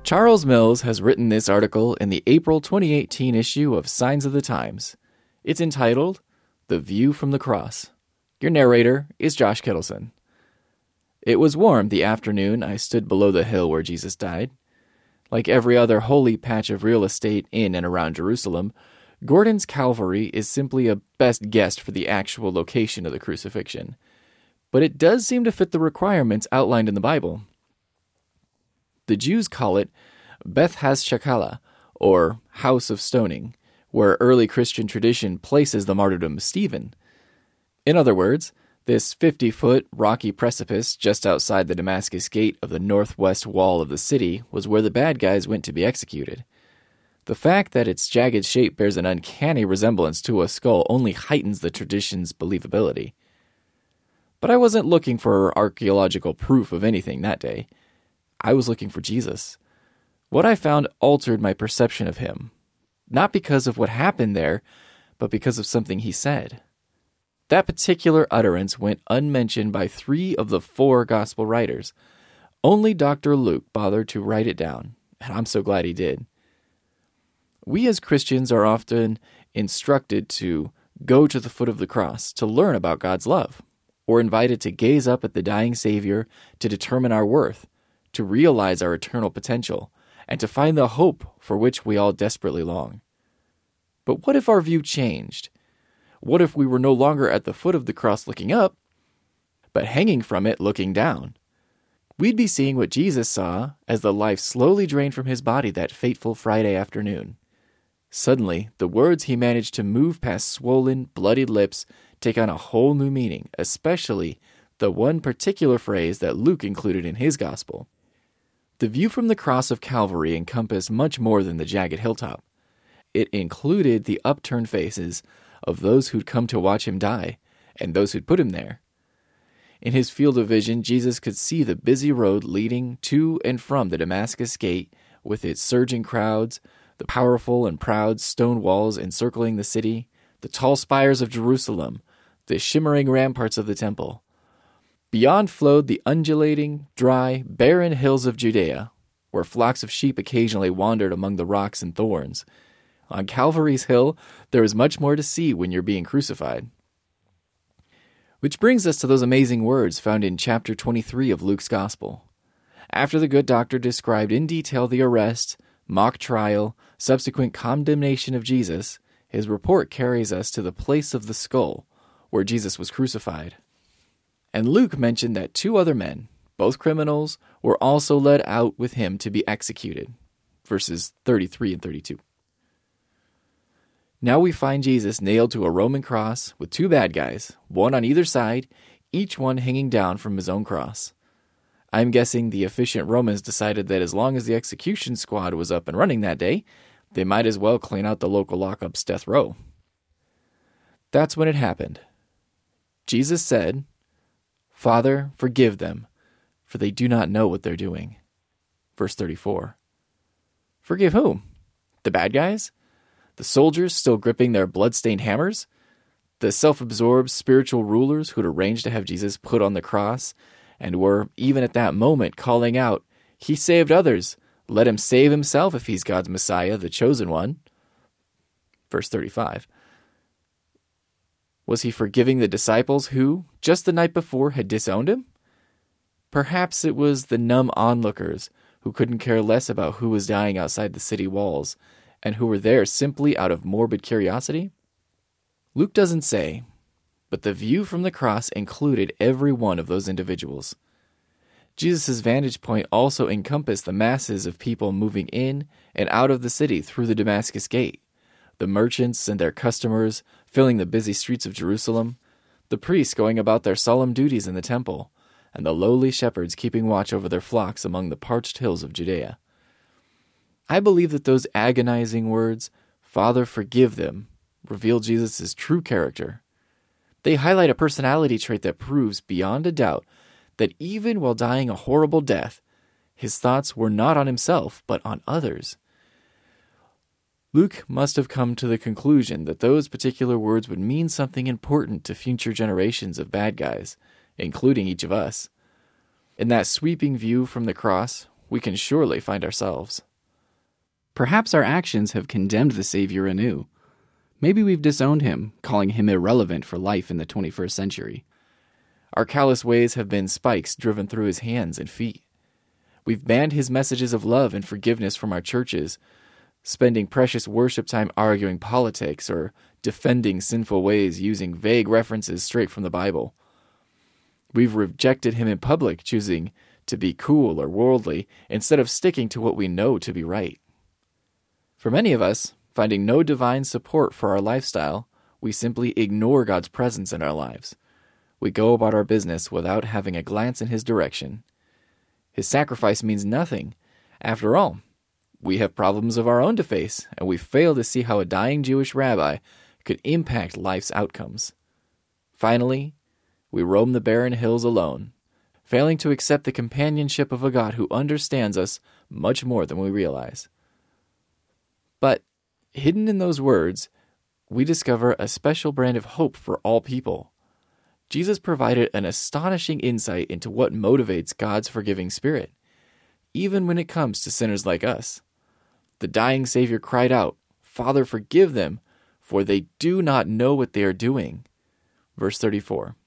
Charles Mills has written this article in the April 2018 issue of Signs of the Times. It's entitled, The View from the Cross. Your narrator is Josh Kittleson. It was warm the afternoon I stood below the hill where Jesus died. Like every other holy patch of real estate in and around Jerusalem, Gordon's Calvary is simply a best guess for the actual location of the crucifixion. But it does seem to fit the requirements outlined in the Bible. The Jews call it Beth HaShakala, or House of Stoning, where early Christian tradition places the martyrdom of Stephen. In other words, this 50-foot rocky precipice just outside the Damascus gate of the northwest wall of the city was where the bad guys went to be executed. The fact that its jagged shape bears an uncanny resemblance to a skull only heightens the tradition's believability. But I wasn't looking for archaeological proof of anything that day. I was looking for Jesus. What I found altered my perception of him, not because of what happened there, but because of something he said. That particular utterance went unmentioned by 3 of the 4 gospel writers. Only Dr. Luke bothered to write it down, and I'm so glad he did. We as Christians are often instructed to go to the foot of the cross to learn about God's love, or invited to gaze up at the dying Savior to determine our worth, to realize our eternal potential, and to find the hope for which we all desperately long. But what if our view changed? What if we were no longer at the foot of the cross looking up, but hanging from it looking down? We'd be seeing what Jesus saw as the life slowly drained from his body that fateful Friday afternoon. Suddenly, the words he managed to move past swollen, bloodied lips take on a whole new meaning, especially the one particular phrase that Luke included in his gospel. The view from the cross of Calvary encompassed much more than the jagged hilltop. It included the upturned faces of those who'd come to watch him die, and those who'd put him there. In his field of vision, Jesus could see the busy road leading to and from the Damascus gate with its surging crowds, the powerful and proud stone walls encircling the city, the tall spires of Jerusalem, the shimmering ramparts of the temple. Beyond flowed the undulating, dry, barren hills of Judea, where flocks of sheep occasionally wandered among the rocks and thorns. On Calvary's hill, there is much more to see when you're being crucified. Which brings us to those amazing words found in chapter 23 of Luke's Gospel. After the good doctor described in detail the arrest, mock trial, subsequent condemnation of Jesus, his report carries us to the place of the skull, where Jesus was crucified. And Luke mentioned that 2 other men, both criminals, were also led out with him to be executed. Verses 33 and 32. Now we find Jesus nailed to a Roman cross with 2 bad guys, one on either side, each one hanging down from his own cross. I'm guessing the efficient Romans decided that as long as the execution squad was up and running that day, they might as well clean out the local lockup's death row. That's when it happened. Jesus said, "Father, forgive them, for they do not know what they're doing." Verse 34. Forgive whom? The bad guys? The soldiers still gripping their blood-stained hammers? The self-absorbed spiritual rulers who'd arranged to have Jesus put on the cross and were, even at that moment, calling out, "He saved others. Let him save himself if he's God's Messiah, the chosen one." Verse 35. Was he forgiving the disciples who, just the night before, had disowned him? Perhaps it was the numb onlookers who couldn't care less about who was dying outside the city walls, and who were there simply out of morbid curiosity? Luke doesn't say, but the view from the cross included every one of those individuals. Jesus' vantage point also encompassed the masses of people moving in and out of the city through the Damascus gate, the merchants and their customers filling the busy streets of Jerusalem, the priests going about their solemn duties in the temple, and the lowly shepherds keeping watch over their flocks among the parched hills of Judea. I believe that those agonizing words, "Father, forgive them," reveal Jesus' true character. They highlight a personality trait that proves beyond a doubt that even while dying a horrible death, his thoughts were not on himself, but on others. Luke must have come to the conclusion that those particular words would mean something important to future generations of bad guys, including each of us. In that sweeping view from the cross, we can surely find ourselves. Perhaps our actions have condemned the Savior anew. Maybe we've disowned him, calling him irrelevant for life in the 21st century. Our callous ways have been spikes driven through his hands and feet. We've banned his messages of love and forgiveness from our churches, spending precious worship time arguing politics or defending sinful ways using vague references straight from the Bible. We've rejected him in public, choosing to be cool or worldly instead of sticking to what we know to be right. For many of us, finding no divine support for our lifestyle, we simply ignore God's presence in our lives. We go about our business without having a glance in his direction. His sacrifice means nothing. After all, we have problems of our own to face, and we fail to see how a dying Jewish rabbi could impact life's outcomes. Finally, we roam the barren hills alone, failing to accept the companionship of a God who understands us much more than we realize. But hidden in those words, we discover a special brand of hope for all people. Jesus provided an astonishing insight into what motivates God's forgiving spirit, even when it comes to sinners like us. The dying Savior cried out, "Father, forgive them, for they do not know what they are doing." Verse 34.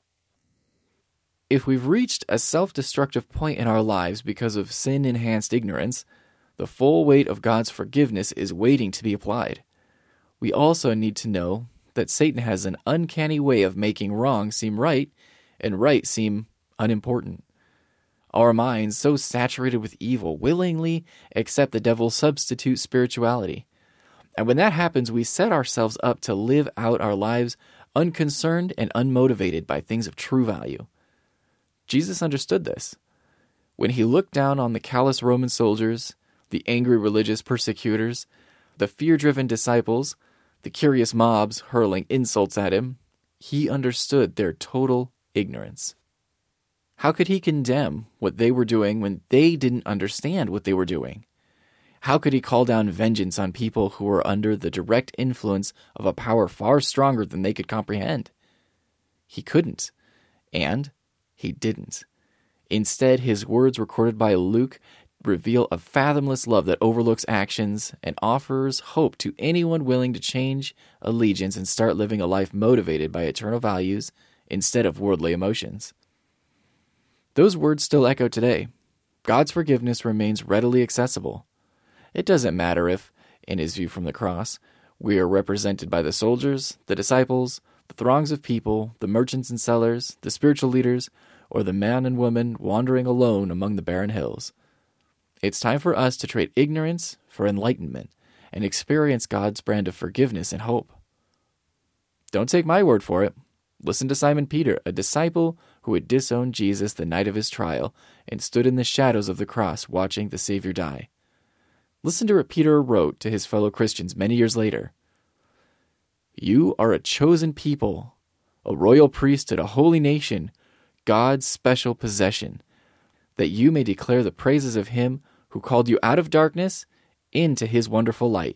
If we've reached a self-destructive point in our lives because of sin-enhanced ignorance, the full weight of God's forgiveness is waiting to be applied. We also need to know that Satan has an uncanny way of making wrong seem right and right seem unimportant. Our minds, so saturated with evil, willingly accept the devil's substitute spirituality. And when that happens, we set ourselves up to live out our lives unconcerned and unmotivated by things of true value. Jesus understood this. When he looked down on the callous Roman soldiers, the angry religious persecutors, the fear-driven disciples, the curious mobs hurling insults at him, he understood their total ignorance. How could he condemn what they were doing when they didn't understand what they were doing? How could he call down vengeance on people who were under the direct influence of a power far stronger than they could comprehend? He couldn't, and he didn't. Instead, his words recorded by Luke reveal a fathomless love that overlooks actions and offers hope to anyone willing to change allegiance and start living a life motivated by eternal values instead of worldly emotions. Those words still echo today. God's forgiveness remains readily accessible. It doesn't matter if, in his view from the cross, we are represented by the soldiers, the disciples, the throngs of people, the merchants and sellers, the spiritual leaders, or the man and woman wandering alone among the barren hills. It's time for us to trade ignorance for enlightenment and experience God's brand of forgiveness and hope. Don't take my word for it. Listen to Simon Peter, a disciple who had disowned Jesus the night of his trial and stood in the shadows of the cross watching the Savior die. Listen to what Peter wrote to his fellow Christians many years later. "You are a chosen people, a royal priesthood, a holy nation, God's special possession, that you may declare the praises of him who called you out of darkness into his wonderful light.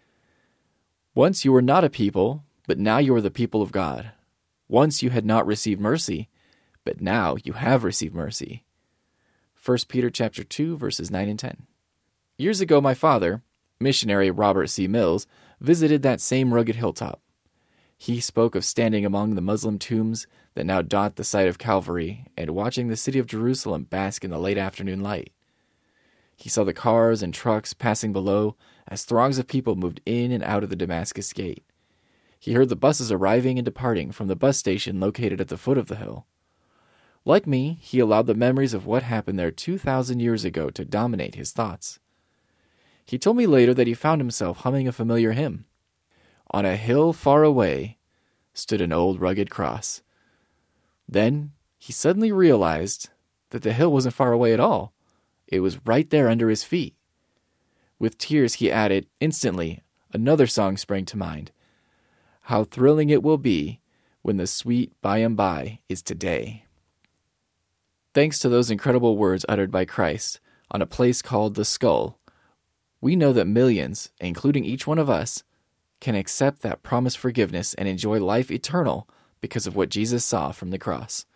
Once you were not a people, but now you are the people of God. Once you had not received mercy, but now you have received mercy." 1 Peter chapter 2, verses 9 and 10. Years ago, my father, missionary Robert C. Mills, visited that same rugged hilltop. He spoke of standing among the Muslim tombs that now dot the site of Calvary and watching the city of Jerusalem bask in the late afternoon light. He saw the cars and trucks passing below as throngs of people moved in and out of the Damascus Gate. He heard the buses arriving and departing from the bus station located at the foot of the hill. Like me, he allowed the memories of what happened there 2,000 years ago to dominate his thoughts. He told me later that he found himself humming a familiar hymn. On a hill far away stood an old rugged cross. Then he suddenly realized that the hill wasn't far away at all. It was right there under his feet. With tears, he added, instantly, another song sprang to mind. How thrilling it will be when the sweet by and by is today. Thanks to those incredible words uttered by Christ on a place called the Skull, we know that millions, including each one of us, can accept that promised forgiveness and enjoy life eternal because of what Jesus saw from the cross.